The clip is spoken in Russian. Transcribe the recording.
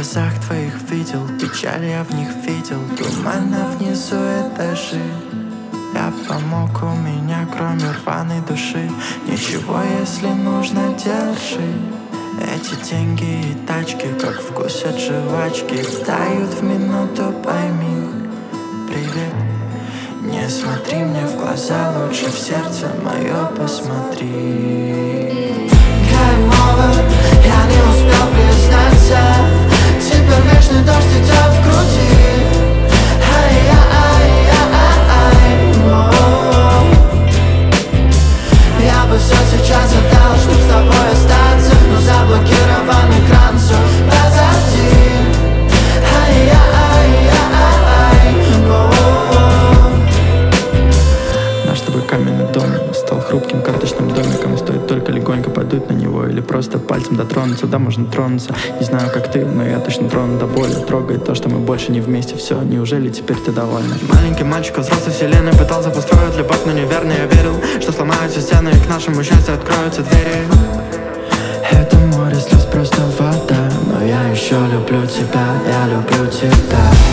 глазах твоих видел печаль, я в них видел туман, а внизу этажи. Я помог, у меня кроме рваной души ничего, если нужно, держи. Эти деньги и тачки, как вкусят жвачки, тают в минуту, пойми. Привет, не смотри мне в глаза, лучше в сердце мое посмотри. Game over, я не успел признаться. Теперь вечный дождь идет в груди. Я бы все сейчас отдал, чтоб с тобой остаться, но заблокирован экран, все позади. Наш с тобой каменный дом стал хрупким карточным домиком. Стоит только легонько подуть на него или просто пальцем дотронуться, да, можно тронуться. Не знаю, как ты, но я точно трону до боли. Трогает то, что мы больше не вместе. Все, неужели теперь ты довольна? Маленький мальчик взрослой вселенной пытался построить любовь, но неверно я верил, что сломаются стены и к нашему счастью откроются двери. Это море слез, просто вода, но я еще люблю тебя, я люблю тебя.